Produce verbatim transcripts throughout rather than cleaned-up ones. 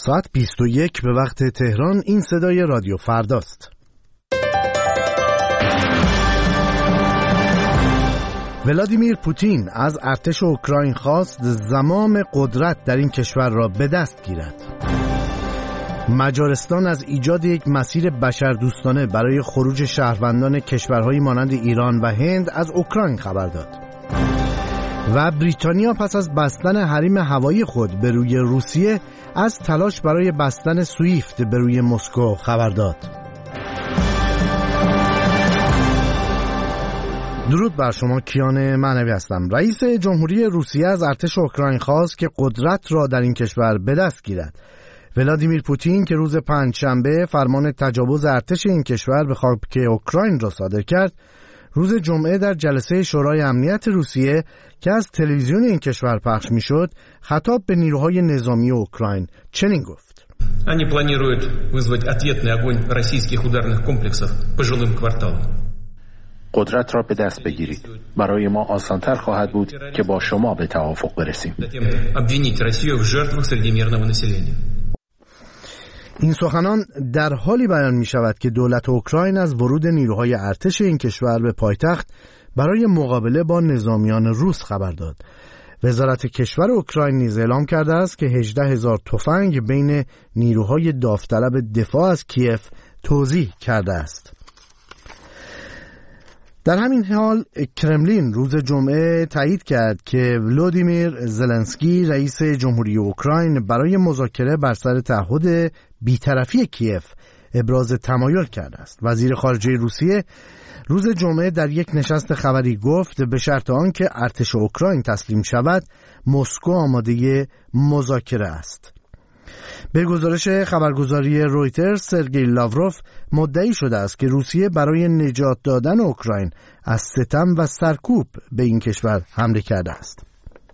ساعت بیست و یک به وقت تهران. این صدای رادیو فرداست. ولادیمیر پوتین از ارتش اوکراین خواست زمام قدرت در این کشور را به دست گیرد. مجارستان از ایجاد یک مسیر بشردوستانه برای خروج شهروندان کشورهایی مانند ایران و هند از اوکراین خبر داد. و بریتانیا پس از بستن حریم هوایی خود به روی روسیه از تلاش برای بستن سویفت به روی مسکو خبر داد. درود بر شما، کیان معنوی هستم. رئیس جمهوری روسیه از ارتش اوکراین خواست که قدرت را در این کشور به دست گیرد. ولادیمیر پوتین که روز پنجشنبه فرمان تجاوز ارتش این کشور به خاک اوکراین را صادر کرد، روز جمعه در جلسه شورای امنیت روسیه که از تلویزیون این کشور پخش میشد، خطاب به نیروهای نظامی اوکراین چنین گفت: Они планируют вызвать ответный огонь российских ударных комплексов по жилым кварталам. قدرت را به دست بگیرید. برای ما آسان‌تر خواهد بود که با شما به توافق برسیم. Обвинить Россию в жертвах среди мирного населения. این سخنان در حالی بیان می شود که دولت اوکراین از ورود نیروهای ارتش این کشور به پایتخت برای مقابله با نظامیان روس خبر داد. وزارت کشور اوکراین نیز اعلام کرده است که هجده هزار تفنگ بین نیروهای داوطلب دفاع از کیف توزیع کرده است. در همین حال کرملین روز جمعه تایید کرد که ولادیمیر زلنسکی رئیس جمهوری اوکراین برای مذاکره بر سر تعهد بی‌طرفی کیف ابراز تمایل کرده است. وزیر خارجه روسیه روز جمعه در یک نشست خبری گفت به شرط آنکه ارتش اوکراین تسلیم شود، مسکو آماده مذاکره است. به گزارش خبرگزاری رویترز، سرگئی لاوروف مدعی شده است که روسیه برای نجات دادن اوکراین از ستم و سرکوب به این کشور حمله کرده است.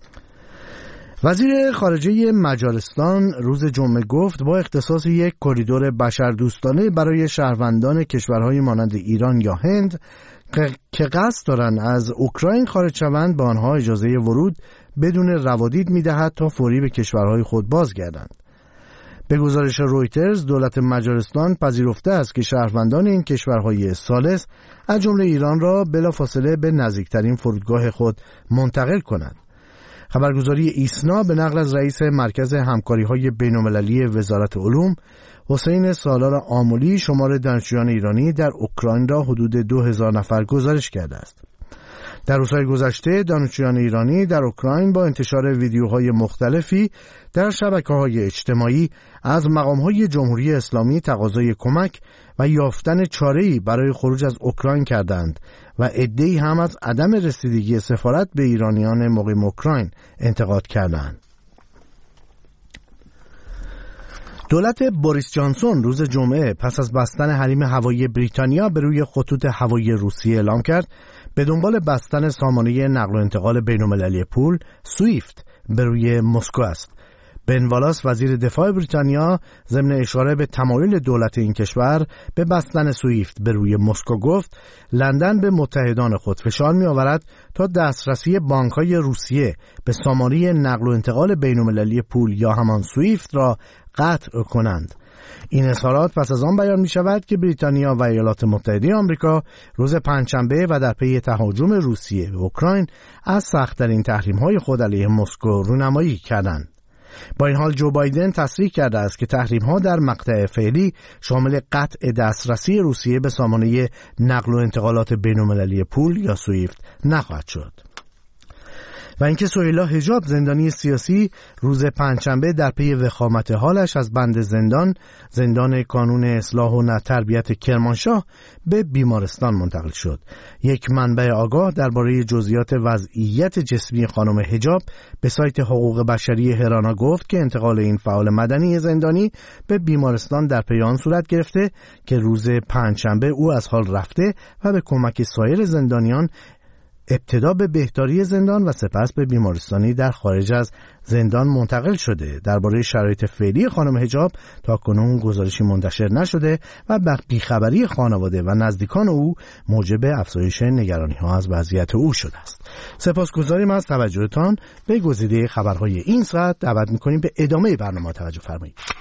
وزیر خارجه مجارستان روز جمعه گفت با اختصاص یک کریدور بشردوستانه برای شهروندان کشورهای مانند ایران یا هند که قصد دارند از اوکراین خارج شوند به آنها اجازه ورود بدون روادید می‌دهد تا فوری به کشورهای خود بازگردند. به گزارش رویترز، دولت مجارستان پذیرفته است که شهروندان این کشورهای ثالث از جمله ایران را بلافاصله به نزدیکترین فرودگاه خود منتقل کند. خبرگزاری ایسنا به نقل از رئیس مرکز همکاری‌های بین‌المللی وزارت علوم حسین سالار آملی شمار دانشجویان ایرانی در اوکراین را حدود دو هزار نفر گزارش کرده است. در روزهای گذشته دانشجویان ایرانی در اوکراین با انتشار ویدیوهای مختلفی در شبکه‌های اجتماعی از مقام‌های جمهوری اسلامی تقاضای کمک و یافتن چاره‌ای برای خروج از اوکراین کردند و عده‌ای هم از عدم رسیدگی سفارت به ایرانیان مقیم اوکراین انتقاد کردند. دولت بوریس جانسون روز جمعه پس از بستن حریم هوایی بریتانیا به روی خطوط هوایی روسیه اعلام کرد به دنبال بستن سامانه نقل و انتقال بین‌المللی پول سویفت به روی مسکو است. بن والاس وزیر دفاع بریتانیا ضمن اشاره به تمایل دولت این کشور به بستن سویفت به روی مسکو گفت لندن به متحدان خود فشار می آورد تا دسترسی بانک‌های روسیه به سامانه نقل و انتقال بین‌المللی پول یا همان سویفت را قطع کنند. این اظهارات پس از آن بیان می شود که بریتانیا و ایالات متحده آمریکا روز پنجشنبه و در پی تهاجم روسیه به اوکراین از سخت‌ترین تحریم‌های خود علیه مسکو رونمایی کردند. با این حال جو بایدن تصریح کرده است که تحریم‌ها در مقطع فعلی شامل قطع دسترسی روسیه به سامانه نقل و انتقالات بین‌المللی پول یا سویفت نخواهد شد. و اینکه سهیلا حجاب زندانی سیاسی روز پنجشنبه در پی وخامت حالش از بند زندان زندان کانون اصلاح و تربیت کرمانشاه به بیمارستان منتقل شد. یک منبع آگاه درباره جزئیات وضعیت جسمی خانم حجاب به سایت حقوق بشری هرانا گفت که انتقال این فعال مدنی زندانی به بیمارستان در پی آن صورت گرفته که روز پنجشنبه او از حال رفته و به کمک سایر زندانیان ابتدا به بهداری زندان و سپس به بیمارستانی در خارج از زندان منتقل شده. درباره شرایط فعلی خانم حجاب تاکنون گزارشی منتشر نشده و بیخبری خانواده و نزدیکان او موجب افزایش نگرانی‌ها از وضعیت او شده است. سپاسگزاریم از توجهتان به گزیده خبرهای این ساعت. دعوت می‌کنیم به ادامه برنامه توجه فرمایید.